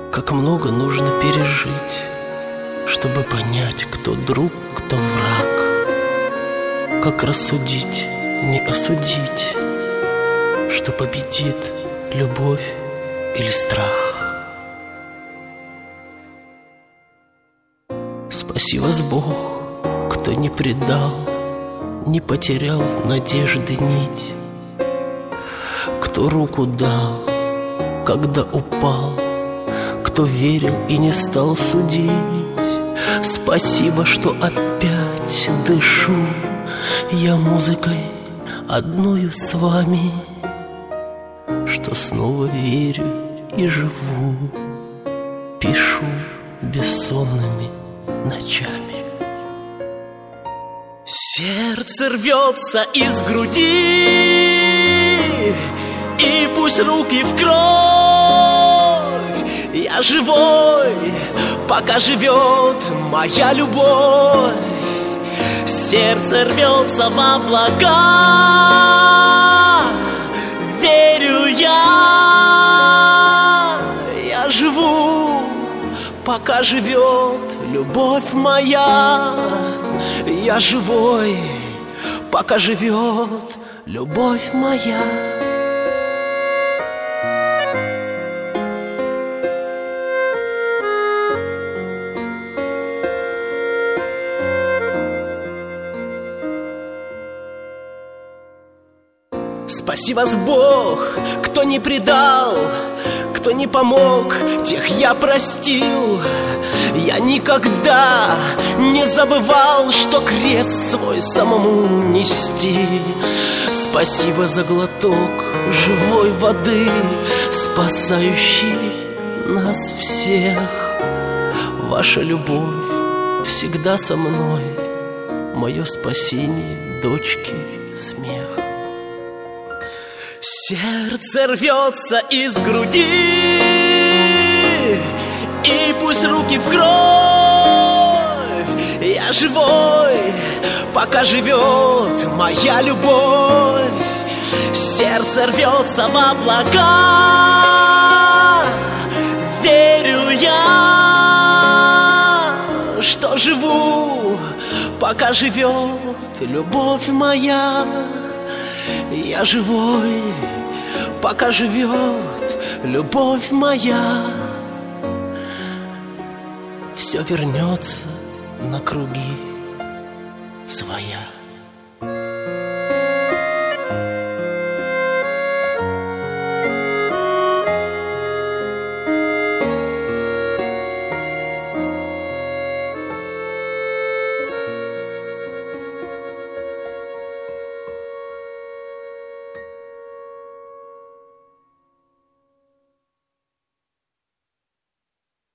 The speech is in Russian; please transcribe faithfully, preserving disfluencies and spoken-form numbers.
Как много нужно пережить, чтобы понять, кто друг, кто враг. Как рассудить, не осудить, что победит любовь или страх. Спаси вас, Бог, кто не предал, не потерял надежды нить, кто руку дал, когда упал, кто верил и не стал судить. Спасибо, что опять дышу я музыкой одною с вами, что снова верю и живу, пишу бессонными ночами. Сердце рвется из груди, и пусть руки в кровь. Я живой, пока живет моя любовь. Сердце рвется в облака, верю я. Я живу, пока живет любовь моя. Я живой, пока живет любовь моя. Спаси вас, Бог, кто не предал, кто не помог, тех я простил. Я никогда не забывал, что крест свой самому нести. Спасибо за глоток живой воды, спасающий нас всех. Ваша любовь всегда со мной, мое спасение, дочки, смех. Сердце рвется из груди, и пусть руки в кровь. Я живой, пока живет моя любовь. Сердце рвется в облака, верю я, что живу, пока живет любовь моя. Я живой, пока живет любовь моя. Все вернется на круги своя.